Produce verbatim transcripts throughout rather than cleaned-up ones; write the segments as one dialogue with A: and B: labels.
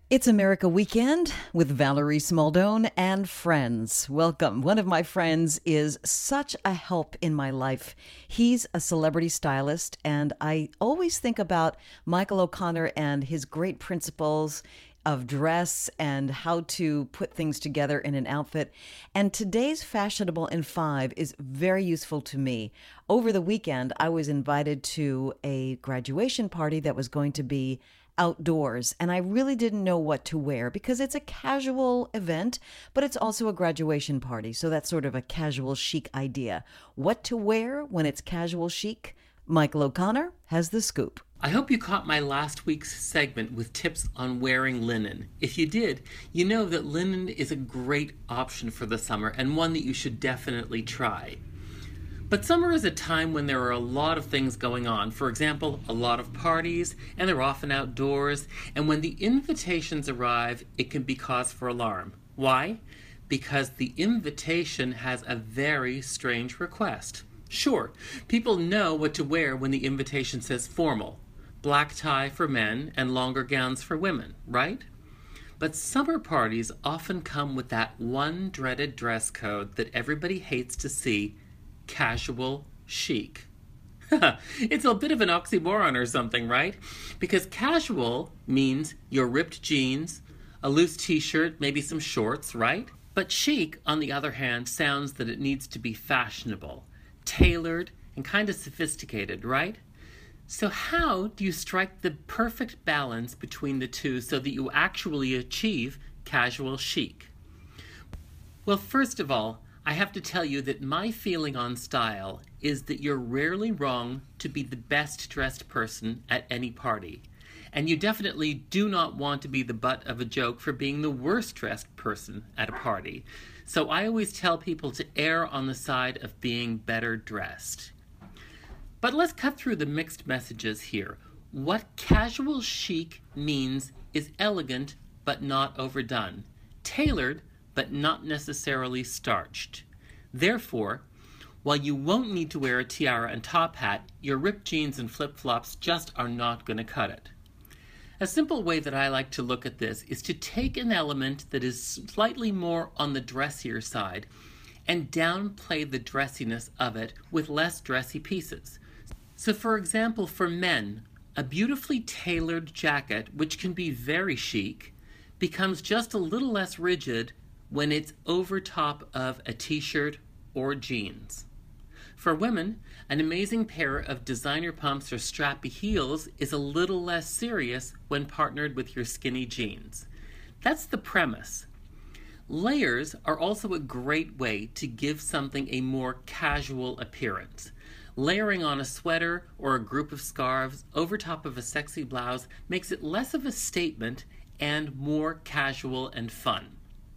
A: It's America Weekend with Valerie Smaldone and friends. Welcome. One of my friends is such a help in my life. He's a celebrity stylist, and I always think about Michael O'Connor and his great principles of dress and how to put things together in an outfit. And today's Fashionable in Five is very useful to me. Over the weekend, I was invited to a graduation party that was going to be outdoors, and I really didn't know what to wear because it's a casual event, but it's also a graduation party, so that's sort of a casual chic idea. What to wear when it's casual chic? Michael O'Connor has the scoop.
B: I hope you caught my last week's segment with tips on wearing linen. If you did, you know that linen is a great option for the summer and one that you should definitely try. But summer is a time when there are a lot of things going on. For example, a lot of parties, and they're often outdoors. And when the invitations arrive, it can be cause for alarm. Why? Because the invitation has a very strange request. Sure, people know what to wear when the invitation says formal. Black tie for men and longer gowns for women, right? But summer parties often come with that one dreaded dress code that everybody hates to see: casual chic. It's a bit of an oxymoron or something, right? Because casual means your ripped jeans, a loose t-shirt, maybe some shorts, right? But chic, on the other hand, sounds that it needs to be fashionable, tailored, and kind of sophisticated, right? So how do you strike the perfect balance between the two so that you actually achieve casual chic? Well, first of all, I have to tell you that my feeling on style is that you're rarely wrong to be the best dressed person at any party. And you definitely do not want to be the butt of a joke for being the worst dressed person at a party. So I always tell people to err on the side of being better dressed. But let's cut through the mixed messages here. What casual chic means is elegant but not overdone, tailored but not necessarily starched. Therefore, while you won't need to wear a tiara and top hat, your ripped jeans and flip-flops just are not going to cut it. A simple way that I like to look at this is to take an element that is slightly more on the dressier side and downplay the dressiness of it with less dressy pieces. So for example, for men, a beautifully tailored jacket, which can be very chic, becomes just a little less rigid when it's over top of a t-shirt or jeans. For women, an amazing pair of designer pumps or strappy heels is a little less serious when partnered with your skinny jeans. That's the premise. Layers are also a great way to give something a more casual appearance. Layering on a sweater or a group of scarves over top of a sexy blouse makes it less of a statement and more casual and fun.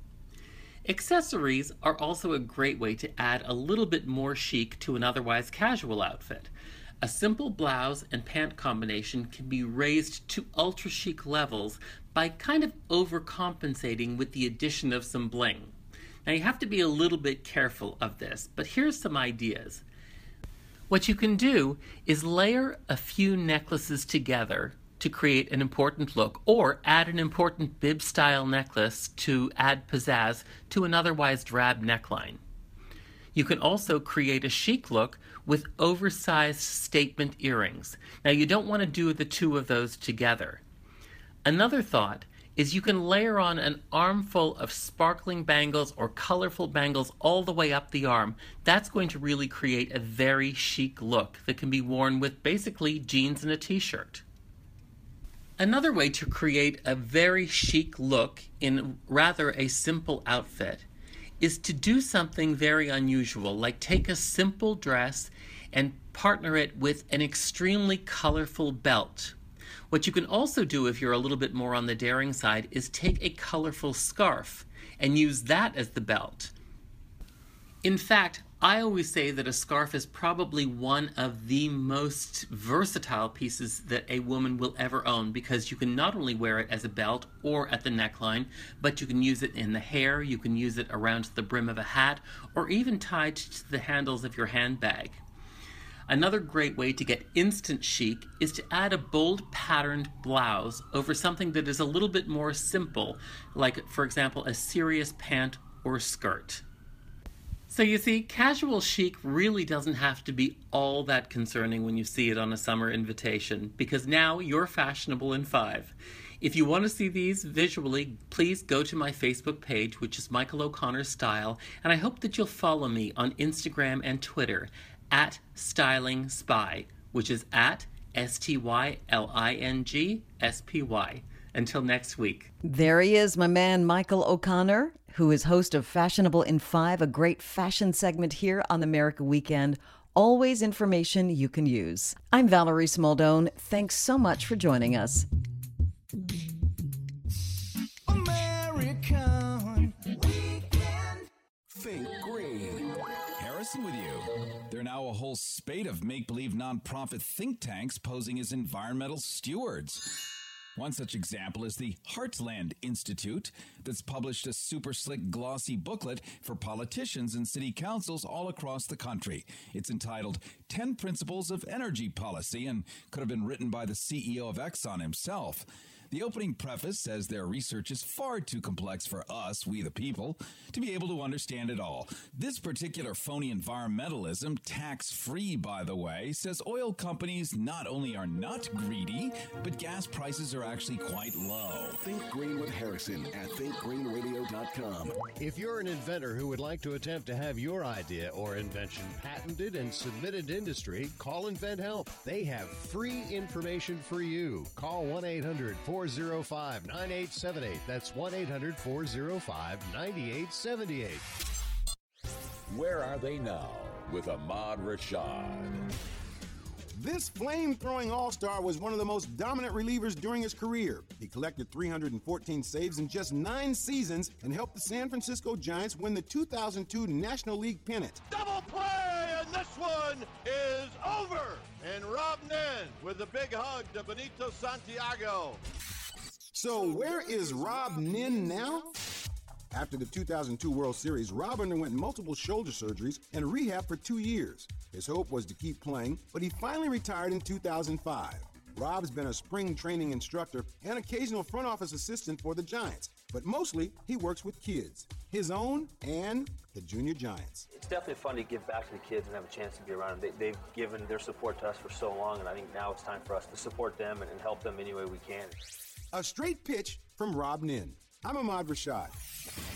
B: Accessories are also a great way to add a little bit more chic to an otherwise casual outfit. A simple blouse and pant combination can be raised to ultra chic levels by kind of overcompensating with the addition of some bling. Now you have to be a little bit careful of this, but here's some ideas. What you can do is layer a few necklaces together to create an important look, or add an important bib-style necklace to add pizzazz to an otherwise drab neckline. You can also create a chic look with oversized statement earrings. Now, you don't want to do the two of those together. Another thought is you can layer on an armful of sparkling bangles or colorful bangles all the way up the arm. That's going to really create a very chic look that can be worn with basically jeans and a t-shirt. Another way to create a very chic look in rather a simple outfit is to do something very unusual, like take a simple dress and partner it with an extremely colorful belt. What you can also do if you're a little bit more on the daring side is take a colorful scarf and use that as the belt. In fact, I always say that a scarf is probably one of the most versatile pieces that a woman will ever own, because you can not only wear it as a belt or at the neckline, but you can use it in the hair, you can use it around the brim of a hat, or even tied to the handles of your handbag. Another great way to get instant chic is to add a bold patterned blouse over something that is a little bit more simple, like, for example, a serious pant or skirt. So you see, casual chic really doesn't have to be all that concerning when you see it on a summer invitation, because now you're fashionable in five. If you want to see these visually, please go to my Facebook page, which is Michael O'Connor Style, and I hope that you'll follow me on Instagram and Twitter at Styling Spy, which is at S T Y L I N G S P Y. Until next week.
A: There he is, my man Michael O'Connor, who is host of Fashionable in Five, a great fashion segment here on America Weekend. Always information you can use. I'm Valerie Smaldone. Thanks so much for joining us.
C: American Weekend. Think Green. Harrison with you. There are now a whole spate of make-believe nonprofit think tanks posing as environmental stewards. One such example is the Heartland Institute that's published a super slick glossy booklet for politicians and city councils all across the country. It's entitled ten Principles of Energy Policy and could have been written by the C E O of Exxon himself. The opening preface says their research is far too complex for us, we the people, to be able to understand it all. This particular phony environmentalism, tax-free by the way, says oil companies not only are not greedy, but gas prices are actually quite low.
D: Think Green with Harrison at think green radio dot com.
E: If you're an inventor who would like to attempt to have your idea or invention patented and submitted to industry, call InventHelp. They have free information for you. Call one eight hundred four oh five nine eight seven eight. That's one eight hundred four oh five nine eight seven eight.
F: Where are they now with Ahmad Rashad?
G: This flame-throwing all-star was one of the most dominant relievers during his career. He collected three hundred fourteen saves in just nine seasons and helped the San Francisco Giants win the two thousand two National League pennant.
H: Double play, and this one is over. And Rob Nen with a big hug to Benito Santiago.
G: So where is Rob Nen now? After the two thousand two World Series, Rob underwent multiple shoulder surgeries and rehab for two years. His hope was to keep playing, but he finally retired in two thousand five. Rob's been a spring training instructor and occasional front office assistant for the Giants, but mostly he works with kids, his own and the junior Giants.
I: It's definitely fun to give back to the kids and have a chance to be around them. They, they've given their support to us for so long, and I think now it's time for us to support them and, and help them any way we can.
G: A straight pitch from Rob Nen. I'm Ahmad Rashad.